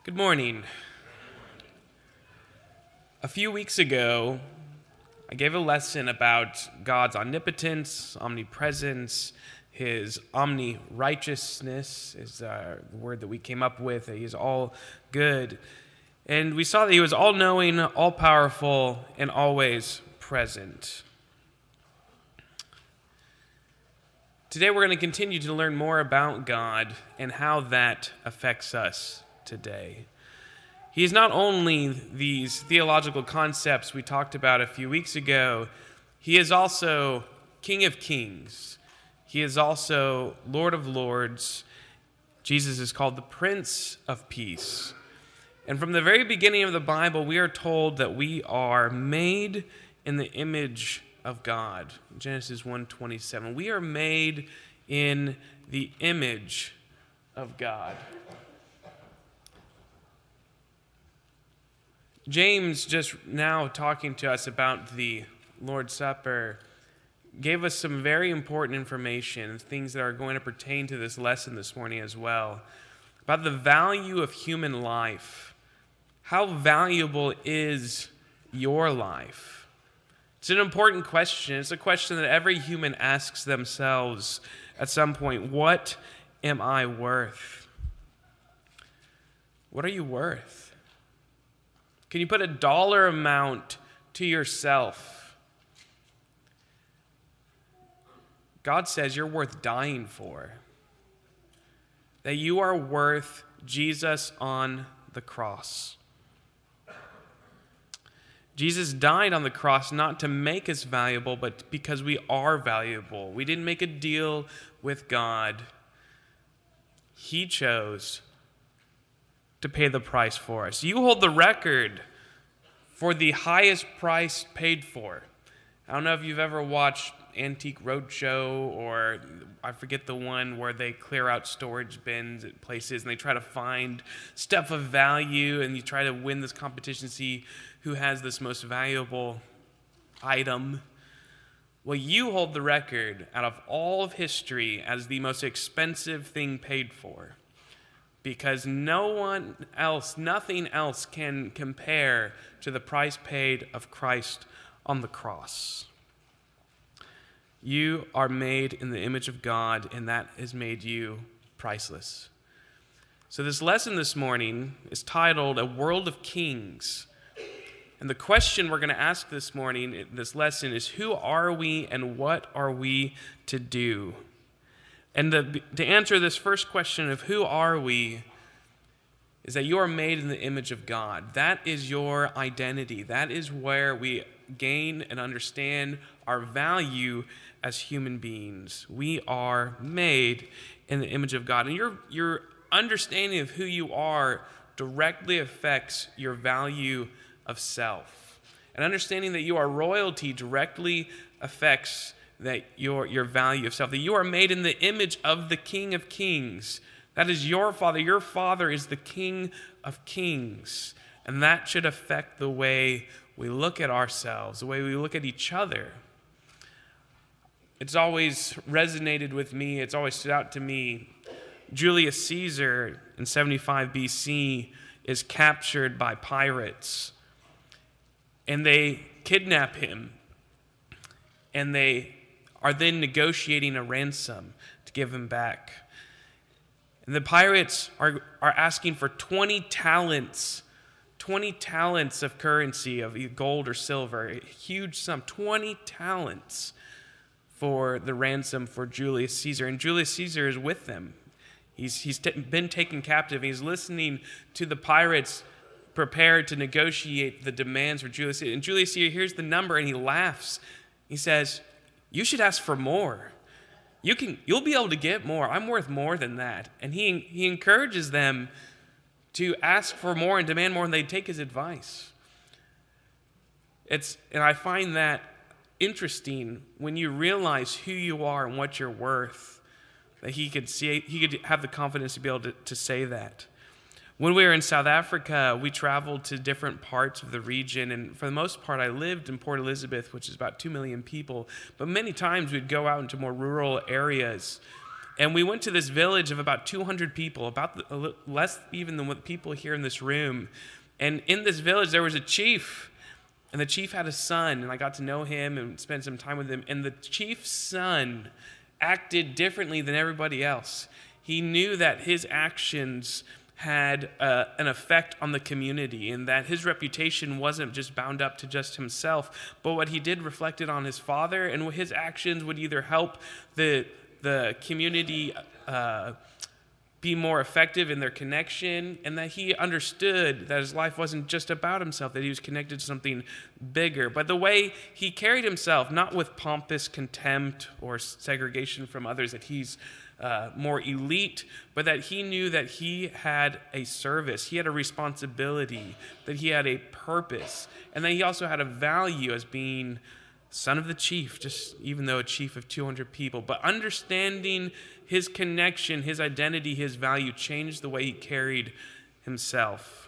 Good morning. A few weeks ago, I gave a lesson about God's omnipotence, omnipresence, his omni-righteousness is the word that we came up with. He is all good. And we saw that he was all-knowing, all-powerful, and always present. Today we're going to continue to learn more about God and how that affects us today. He is not only these theological concepts we talked about a few weeks ago, he is also King of Kings. He is also Lord of Lords. Jesus is called the Prince of Peace. And from the very beginning of the Bible, we are told that we are made in the image of God. Genesis 1:27. We are made in the image of God. James, just now talking to us about the Lord's Supper, gave us some very important information, things that are going to pertain to this lesson this morning as well, about the value of human life. How valuable is your life? It's an important question. It's a question that every human asks themselves at some point. What am I worth? What are you worth? Can you put a dollar amount to yourself? God says you're worth dying for. That you are worth Jesus on the cross. Jesus died on the cross not to make us valuable, but because we are valuable. We didn't make a deal with God. He chose to pay the price for us. You hold the record for the highest price paid for. I don't know if you've ever watched Antique Roadshow, or I forget the one where they clear out storage bins at places and they try to find stuff of value, and you try to win this competition to see who has this most valuable item. Well, you hold the record out of all of history as the most expensive thing paid for. Because nothing else can compare to the price paid of Christ on the cross. You are made in the image of God, and that has made you priceless. So this lesson this morning is titled A World of Kings. And the question we're going to ask this morning, this lesson, is who are we and what are we to do? And to answer this first question of who are we is that you are made in the image of God. That is your identity. That is where we gain and understand our value as human beings. We are made in the image of God. And your understanding of who you are directly affects your value of self. And understanding that you are royalty directly affects that your value of self, that you are made in the image of the King of Kings. That is your Father. Your Father is the King of Kings. And that should affect the way we look at ourselves, the way we look at each other. It's always resonated with me. It's always stood out to me. Julius Caesar in 75 BC is captured by pirates. And they kidnap him. And they are then negotiating a ransom to give him back. And the pirates are asking for 20 talents of currency, of gold or silver, a huge sum, 20 talents for the ransom for Julius Caesar. And Julius Caesar is with them. He's been taken captive. He's listening to the pirates prepared to negotiate the demands for Julius Caesar. And Julius Caesar hears the number and he laughs. He says, "You should ask for more. You'll be able to get more. I'm worth more than that." And he encourages them to ask for more and demand more, and they take his advice. And I find that interesting when you realize who you are and what you're worth, that he could have the confidence to be able to say that. When we were in South Africa, we traveled to different parts of the region, and for the most part, I lived in Port Elizabeth, which is about 2 million people, but many times we'd go out into more rural areas, And we went to this village of about 200 people, less even than what people here in this room. And in this village, there was a chief. And the chief had a son, and I got to know him and spend some time with him. And the chief's son acted differently than everybody else. He knew that his actions had an effect on the community, and that his reputation wasn't just bound up to just himself, but what he did reflected on his father, and his actions would either help the community be more effective in their connection, and that he understood that his life wasn't just about himself, that he was connected to something bigger. But the way he carried himself, not with pompous contempt or segregation from others, that he's more elite, but that he knew that he had a service, he had a responsibility, that he had a purpose, and that he also had a value as being son of the chief, just even though a chief of 200 people. But understanding his connection, his identity, his value changed the way he carried himself.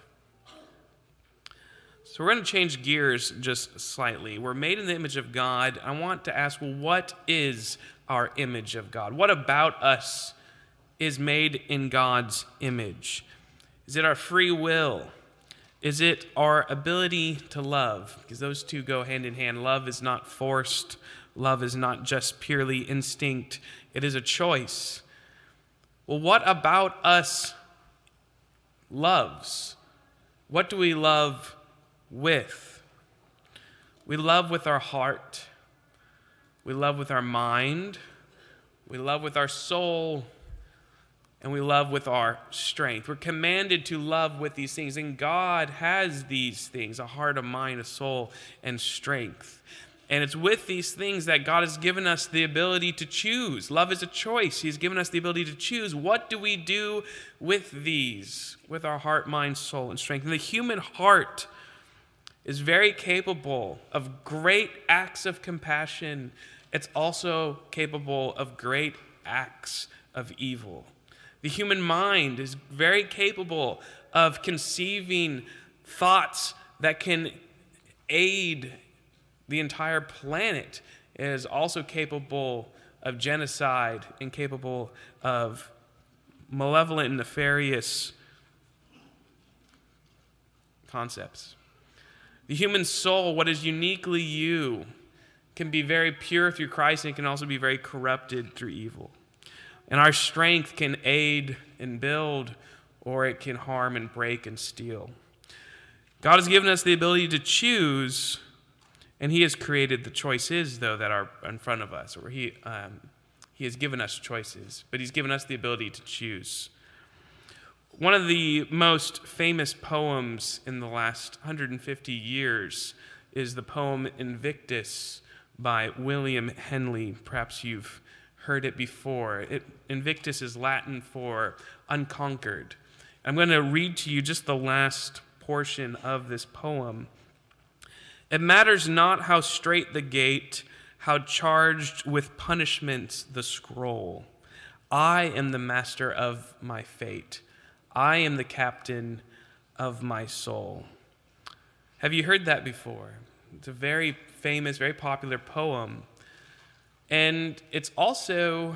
So we're going to change gears just slightly. We're made in the image of God. I want to ask, well, what is our image of God? What about us is made in God's image? Is it our free will? Is it our ability to love? Because those two go hand in hand. Love is not forced. Love is not just purely instinct. It is a choice. Well, what about us loves? What do we love with? We love with our heart. We love with our mind. We love with our soul. And we love with our strength. We're commanded to love with these things. And God has these things, a heart, a mind, a soul, and strength. And it's with these things that God has given us the ability to choose. Love is a choice. He's given us the ability to choose. What do we do with these? With our heart, mind, soul, and strength. And the human heart is very capable of great acts of compassion. It's also capable of great acts of evil. The human mind is very capable of conceiving thoughts that can aid the entire planet. It is also capable of genocide and capable of malevolent and nefarious concepts. The human soul, what is uniquely you, can be very pure through Christ and can also be very corrupted through evil. And our strength can aid and build, or it can harm and break and steal. God has given us the ability to choose, and He has created the choices, though, that are in front of us. Or He has given us choices, but He's given us the ability to choose. One of the most famous poems in the last 150 years is the poem Invictus by William Henley. Perhaps you've heard it before. Invictus is Latin for unconquered. I'm going to read to you just the last portion of this poem. It matters not how straight the gate, how charged with punishments the scroll. I am the master of my fate. I am the captain of my soul. Have you heard that before? It's a very famous, very popular poem. And it's also,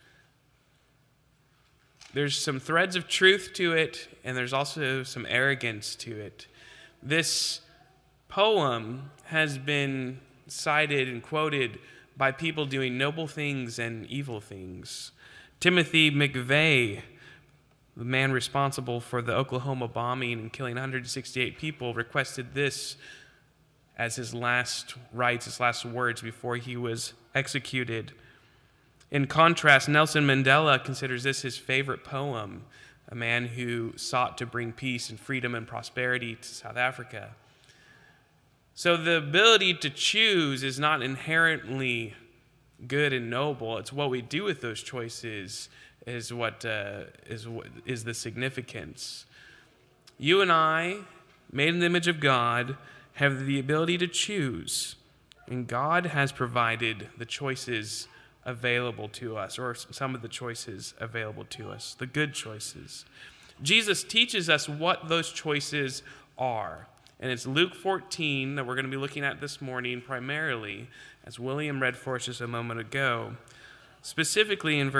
there's some threads of truth to it, and there's also some arrogance to it. This poem has been cited and quoted by people doing noble things and evil things. Timothy McVeigh, the man responsible for the Oklahoma bombing and killing 168 people, requested this as his last rites, his last words before he was executed. In contrast, Nelson Mandela considers this his favorite poem, a man who sought to bring peace and freedom and prosperity to South Africa. So the ability to choose is not inherently good and noble. It's what we do with those choices is what is the significance. You and I, made in the image of God, have the ability to choose, and God has provided the choices available to us, or some of the choices available to us, the good choices. Jesus teaches us what those choices are, and it's Luke 14 that we're going to be looking at this morning primarily, as William read for us just a moment ago, specifically in verse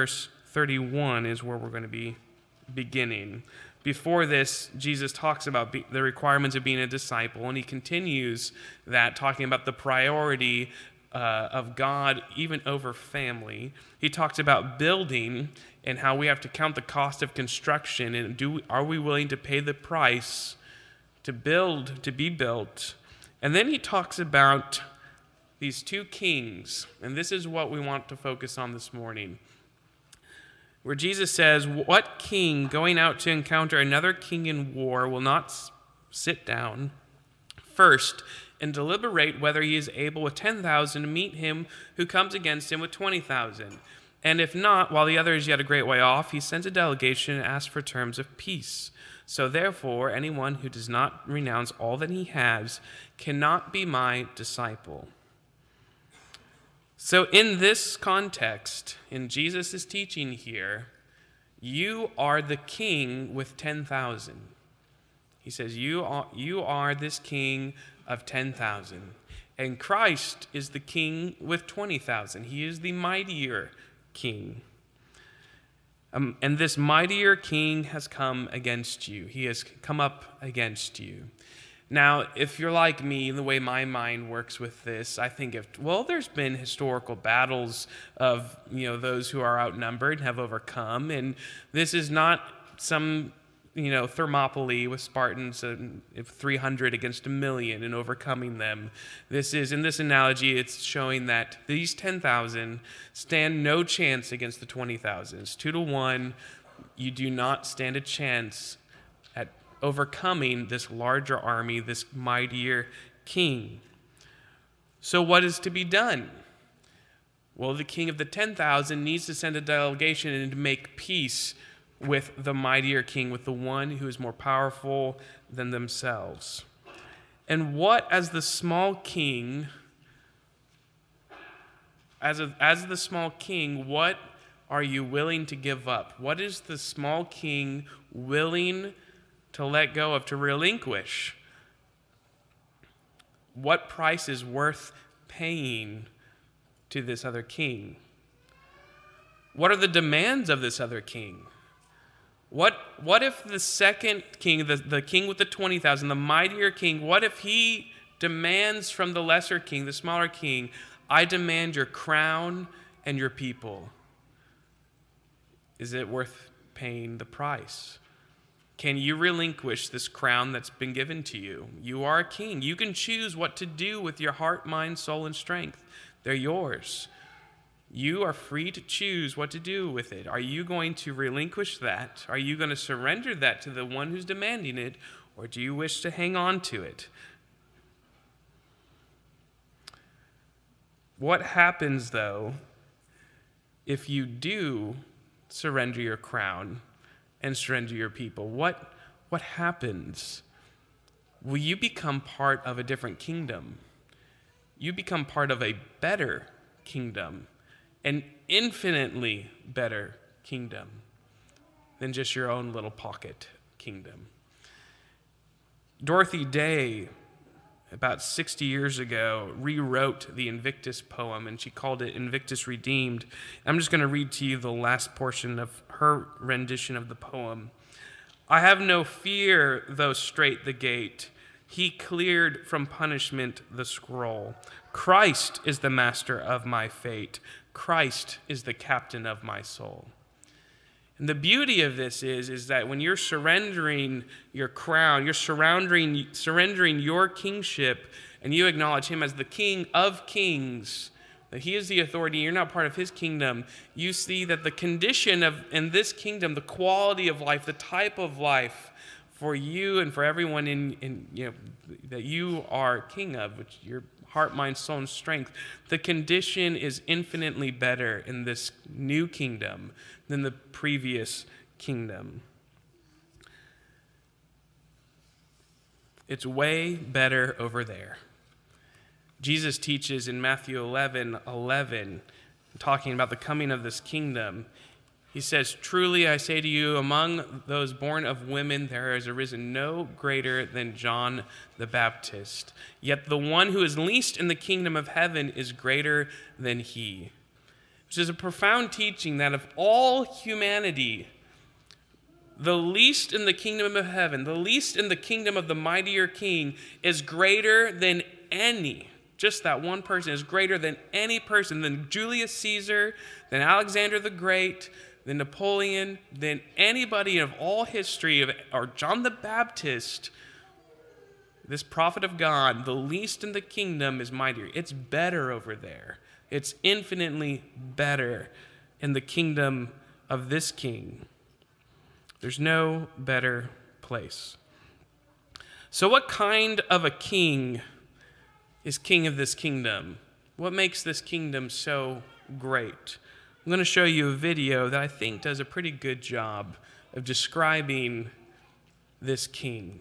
31 is where we're going to be beginning. Before this, Jesus talks about the requirements of being a disciple, and he continues that, talking about the priority of God even over family. He talks about building and how we have to count the cost of construction, and are we willing to pay the price to build, to be built. And then he talks about these two kings, and this is what we want to focus on this morning, where Jesus says, what king going out to encounter another king in war will not sit down first and deliberate whether he is able with 10,000 to meet him who comes against him with 20,000? And if not, while the other is yet a great way off, he sends a delegation and asks for terms of peace. So therefore, anyone who does not renounce all that he has cannot be my disciple. So in this context, in Jesus' teaching here, you are the king with 10,000. He says, you are this king of 10,000. And Christ is the king with 20,000. He is the mightier king. And this mightier king has come against you. He has come up against you. Now, if you're like me, the way my mind works with this, I think there's been historical battles of, those who are outnumbered and have overcome, and this is not some, Thermopylae with Spartans 300 against 1,000,000 and overcoming them. This is, in this analogy, it's showing that these 10,000 stand no chance against the 20,000. It's 2-1. You do not stand a chance at overcoming this larger army, this mightier king. So what is to be done? Well, the king of the 10,000 needs to send a delegation and to make peace with the mightier king, with the one who is more powerful than themselves. And what, as the small king, as the small king, what are you willing to give up? What is the small king willing to let go of, to relinquish? What price is worth paying to this other king? What are the demands of this other king? What if the second king, the king with the 20,000, the mightier king, what if he demands from the lesser king, the smaller king, I demand your crown and your people? Is it worth paying the price? Can you relinquish this crown that's been given to you? You are a king. You can choose what to do with your heart, mind, soul, and strength. They're yours. You are free to choose what to do with it. Are you going to relinquish that? Are you going to surrender that to the one who's demanding it? Or do you wish to hang on to it? What happens, though, if you do surrender your crown and surrender your people? What happens? Will you become part of a different kingdom? You become part of a better kingdom, an infinitely better kingdom than just your own little pocket kingdom. Dorothy Day, about 60 years ago, rewrote the Invictus poem, and she called it Invictus Redeemed. I'm just going to read to you the last portion of her rendition of the poem. I have no fear, though strait the gate. He cleared from punishment the scroll. Christ is the master of my fate. Christ is the captain of my soul. And the beauty of this is that when you're surrendering your crown, you're surrendering your kingship, and you acknowledge him as the King of kings, that he is the authority, you're not part of his kingdom, you see that the condition in this kingdom, the quality of life, the type of life for you and for everyone that you are king of, which your heart, mind, soul, and strength, the condition is infinitely better in this new kingdom than the previous kingdom. It's way better over there. Jesus teaches in Matthew 11:11, talking about the coming of this kingdom. He says, truly I say to you, among those born of women, there has arisen no greater than John the Baptist. Yet the one who is least in the kingdom of heaven is greater than he. which is a profound teaching that of all humanity, the least in the kingdom of heaven, the least in the kingdom of the mightier king is greater than any. Just that one person is greater than any person, than Julius Caesar, than Alexander the Great, than Napoleon, than anybody of all history, or John the Baptist. This prophet of God, the least in the kingdom is mightier. It's better over there. It's infinitely better in the kingdom of this king. There's no better place. So what kind of a king is king of this kingdom? What makes this kingdom so great? I'm going to show you a video that I think does a pretty good job of describing this king.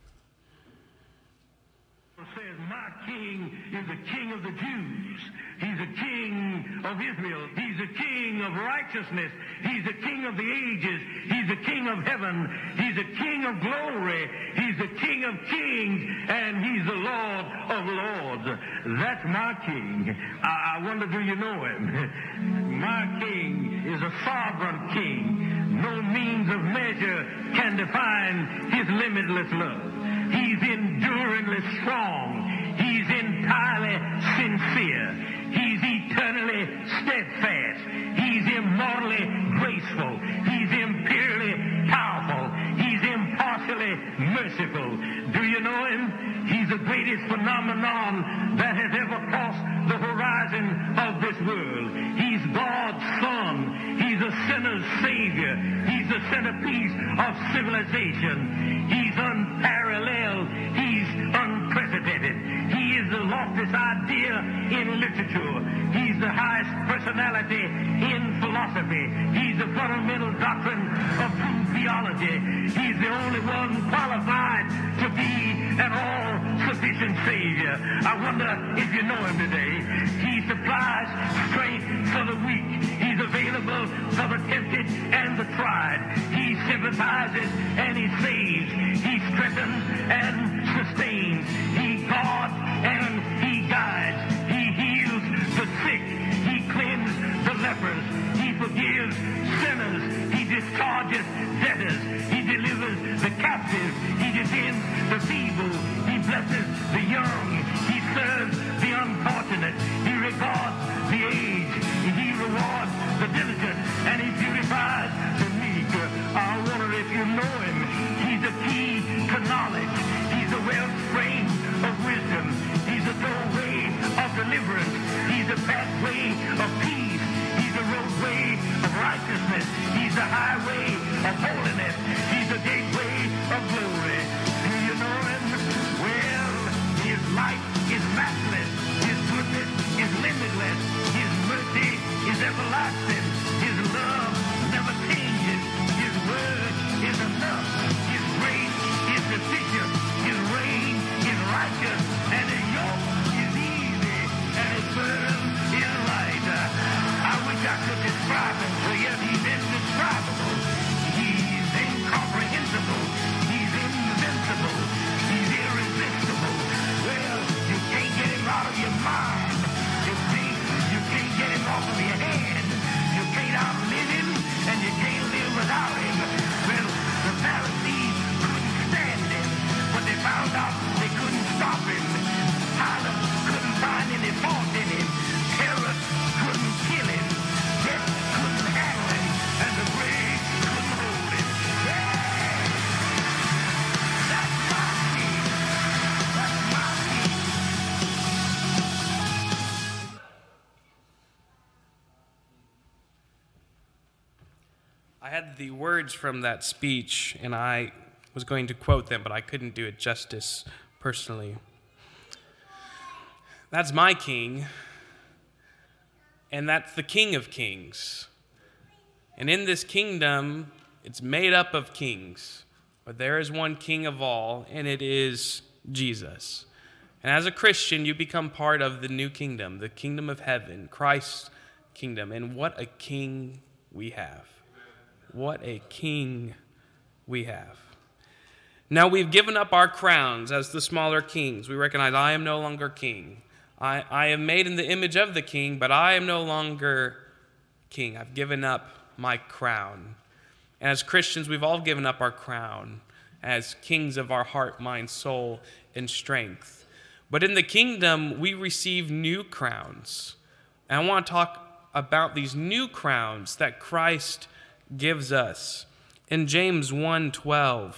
It says, my king is the king of the Jews. He's a king of Israel. He's a king of righteousness. He's the king of the ages. He's the king of heaven. He's the king of glory. He's the king of kings. And he's the Lord of lords. That's my king. I wonder, do you know him? My king is a sovereign king. No means of measure can define his limitless love. He's enduringly strong. He's entirely sincere. He's eternally steadfast. He's immortally graceful. He's imperially powerful. He's impartially merciful. Do you know him? He's the greatest phenomenon that has ever crossed the horizon of this world. He's God's Son. He's a sinner's Savior. He's the centerpiece of civilization. He's unparalleled. He's unprecedented. He is the loftiest idea in literature. He's the highest personality in philosophy. He's the fundamental doctrine of true theology. He's the only one qualified to be an all-sufficient Savior. I wonder if you know him today. He supplies strength for the weak. He's available for the tempted and the tried. He sympathizes and he saves. He strengthens and sustains. He guards and he guides. He heals the sick. He cleanses the lepers. He forgives sinners. He discharges debtors. He delivers the captives. He defends the feeble. He blesses the young. He serves the unfortunate. He regards the aged. He rewards the diligent. And he beautifies the meek. I wonder if you know him. He's the key to knowledge. He's the wellspring of wisdom. He's the doorway of deliverance. He's the pathway of peace. He's the roadway of righteousness. He's the highway of holiness. He's the gateway of glory. Do you know him? Well, his light is matchless. His goodness is limitless. His mercy is everlasting. His love never changes. His word is enough. His grace is sufficient. His reign is righteous. And his yoke is easy. And his burden is light. I wish I could describe him to you. He's indescribable. He's incomprehensible. He's invincible. He's irresistible. Well, you can't get him out of your mind. You can't get him off of your head. You can't outlive him, and you can't live without him. Well, the Pharisees couldn't stand him, but they found out they couldn't stop him. Pilate couldn't find any fault in him. Herod couldn't kill him. Death couldn't handle him, and the grave couldn't hold him. Yeah! That's my king. That's my king. I had the words from that speech, and I was going to quote them, but I couldn't do it justice personally. That's my king, and that's the King of Kings. And in this kingdom, it's made up of kings, but there is one king of all, and it is Jesus. And as a Christian, you become part of the new kingdom, the kingdom of heaven, Christ's kingdom. And what a king we have. What a king we have. Now we've given up our crowns as the smaller kings. We recognize I am no longer king. I am made in the image of the king, but I am no longer king. I've given up my crown. And as Christians, we've all given up our crown as kings of our heart, mind, soul, and strength. But in the kingdom, we receive new crowns. And I want to talk about these new crowns that Christ gives us. In James 1:12,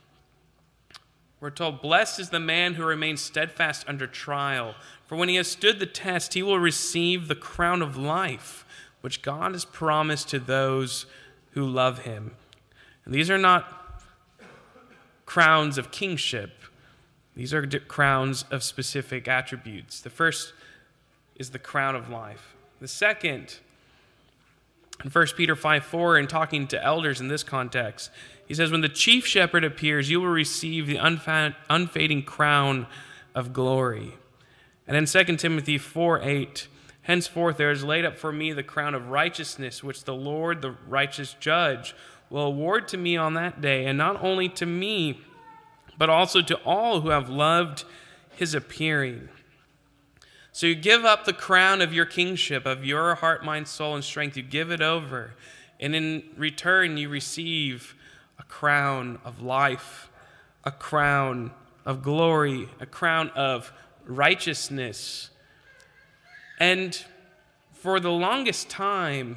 we're told, "Blessed is the man who remains steadfast under trial, for when he has stood the test, he will receive the crown of life, which God has promised to those who love him." And these are not crowns of kingship. These are crowns of specific attributes. The first is the crown of life. The second, in 1 Peter 5:4, in talking to elders in this context, he says, "When the chief shepherd appears, you will receive the unfading crown of glory." And in 2 Timothy 4:8, "Henceforth there is laid up for me the crown of righteousness, which the Lord, the righteous judge, will award to me on that day, and not only to me, but also to all who have loved his appearing." So you give up the crown of your kingship, of your heart, mind, soul, and strength. You give it over. And in return, you receive a crown of life, a crown of glory, a crown of righteousness. And for the longest time,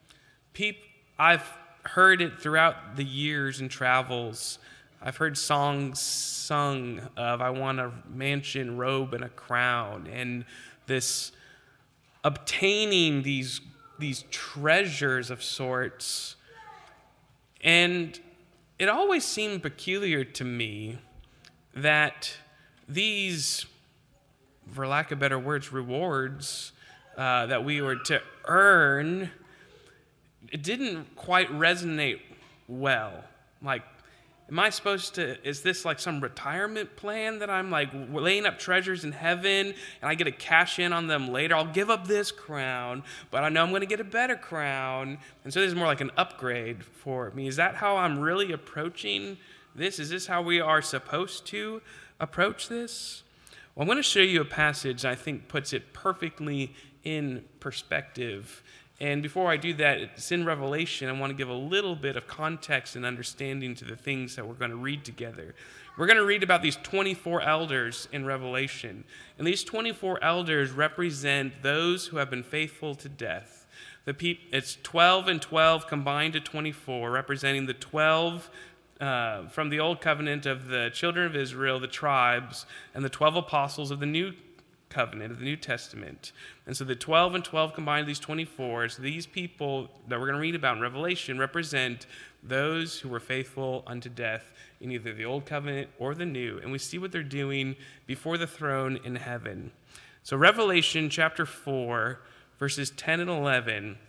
I've heard it throughout the years and travels. I've heard songs sung of, "I want a mansion, robe, and a crown," and this obtaining these treasures of sorts. And it always seemed peculiar to me that these, for lack of better words, rewards that we were to earn, it didn't quite resonate well. Like, am I supposed to, is this like some retirement plan that I'm like laying up treasures in heaven and I get to cash in on them later? I'll give up this crown, but I know I'm going to get a better crown. And so this is more like an upgrade for me. Is that how I'm really approaching this? Is this how we are supposed to approach this? Well, I'm going to show you a passage that I think puts it perfectly in perspective. And before I do that, it's in Revelation. I want to give a little bit of context and understanding to the things that we're going to read together. We're going to read about these 24 elders in Revelation. And these 24 elders represent those who have been faithful to death. It's 12 and 12 combined to 24, representing the 12 from the Old Covenant of the children of Israel, the tribes, and the 12 apostles of the New Covenant of the New Testament. And so the 12 and 12 combined, these 24, so these people that we're going to read about in Revelation represent those who were faithful unto death in either the Old Covenant or the New. And we see what they're doing before the throne in heaven. So Revelation chapter 4, verses 10 and 11.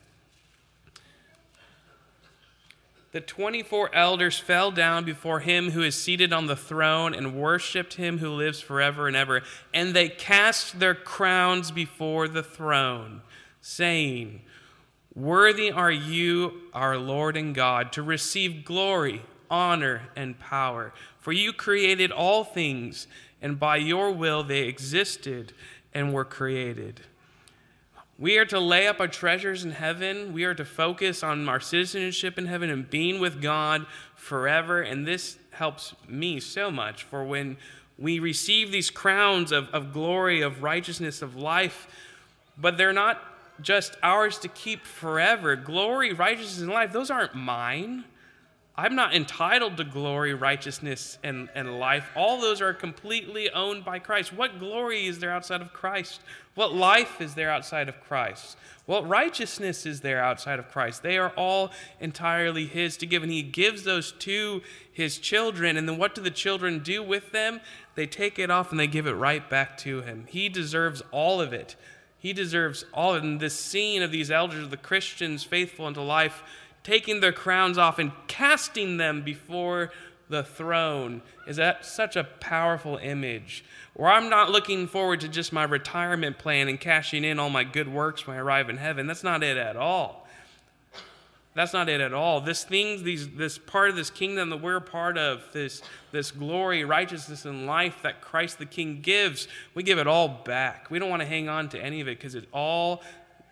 "The 24 elders fell down before him who is seated on the throne and worshipped him who lives forever and ever. And they cast their crowns before the throne, saying, 'Worthy are you, our Lord and God, to receive glory, honor, and power. For you created all things, and by your will they existed and were created.'" We are to lay up our treasures in heaven. We are to focus on our citizenship in heaven and being with God forever. And this helps me so much. For when we receive these crowns of glory, of righteousness, of life, but they're not just ours to keep forever. Glory, righteousness, and life, those aren't mine. I'm not entitled to glory, righteousness, and life. All those are completely owned by Christ. What glory is there outside of Christ? What life is there outside of Christ? What righteousness is there outside of Christ? They are all entirely his to give, and he gives those to his children. And then what do the children do with them? They take it off and they give it right back to him. He deserves all of it. He deserves all of it. And this scene of these elders of the Christians faithful unto life, taking their crowns off and casting them before the throne, is that such a powerful image, where I'm not looking forward to just my retirement plan and cashing in all my good works when I arrive in heaven. That's not it at all. That's not it at all. This part of this kingdom that we're a part of, this glory, righteousness, and life that Christ the King gives, we give it all back. We don't want to hang on to any of it because it all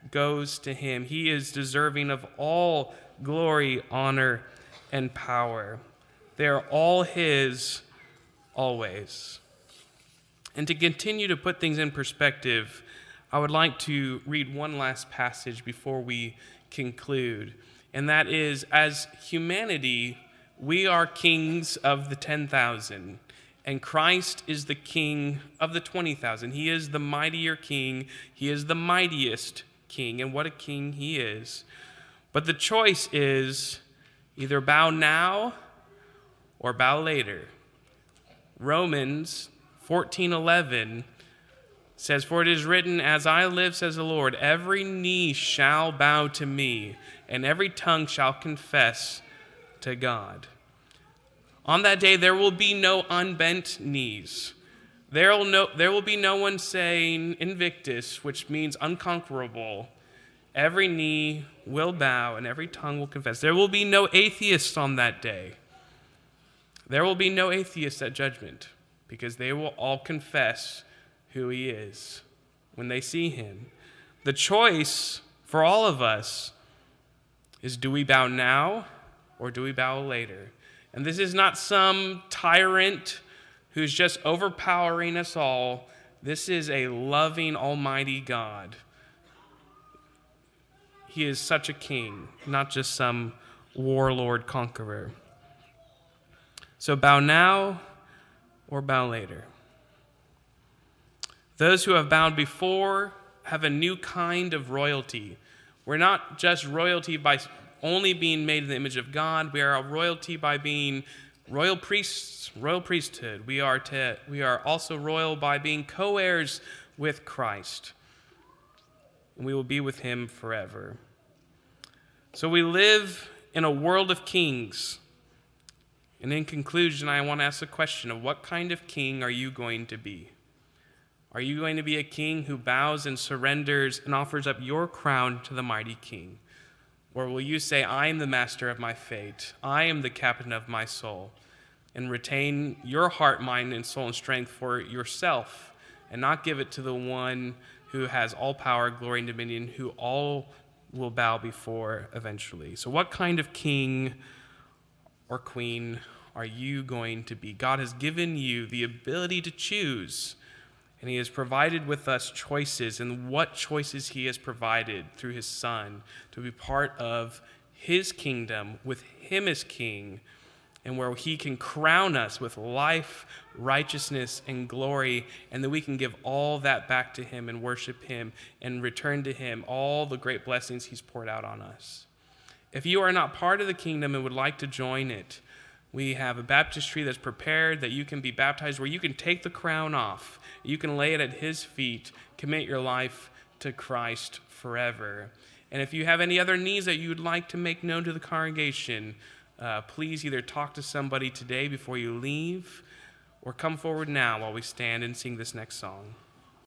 goes to him. He is deserving of all glory, honor, and power. They are all his always. And to continue to put things in perspective, I would like to read one last passage before we conclude. And that is, as humanity, we are kings of the 10,000. And Christ is the king of the 20,000. He is the mightier king. He is the mightiest king. And what a king he is. But the choice is either bow now or bow later. Romans 14:11 says, "For it is written, as I live, says the Lord, every knee shall bow to me, and every tongue shall confess to God." On that day, there will be no unbent knees. There will be no one saying invictus, which means unconquerable. Every knee will bow and every tongue will confess. There will be no atheists on that day. There will be no atheists at judgment, because they will all confess who he is when they see him. The choice for all of us is, do we bow now or do we bow later? And this is not some tyrant who's just overpowering us all. This is a loving, almighty God. He is such a king, not just some warlord conqueror. So bow now or bow later. Those who have bowed before have a new kind of royalty. We're not just royalty by only being made in the image of God. We are a royalty by being royal priests, royal priesthood. We are also royal by being co-heirs with Christ. And we will be with him forever. So we live in a world of kings. And in conclusion, I want to ask the question of what kind of king are you going to be? Are you going to be a king who bows and surrenders and offers up your crown to the mighty king? Or will you say, I am the master of my fate, I am the captain of my soul, and retain your heart, mind, and soul and strength for yourself, and not give it to the one who has all power, glory, and dominion, who all will bow before eventually? So what kind of king or queen are you going to be? God has given you the ability to choose, and he has provided with us choices, and what choices he has provided through his Son to be part of his kingdom with him as king, and where he can crown us with life, righteousness, and glory, and that we can give all that back to him and worship him and return to him all the great blessings he's poured out on us. If you are not part of the kingdom and would like to join it, we have a baptistry that's prepared that you can be baptized, where you can take the crown off. You can lay it at his feet, commit your life to Christ forever. And if you have any other needs that you would like to make known to the congregation, please either talk to somebody today before you leave, or come forward now while we stand and sing this next song.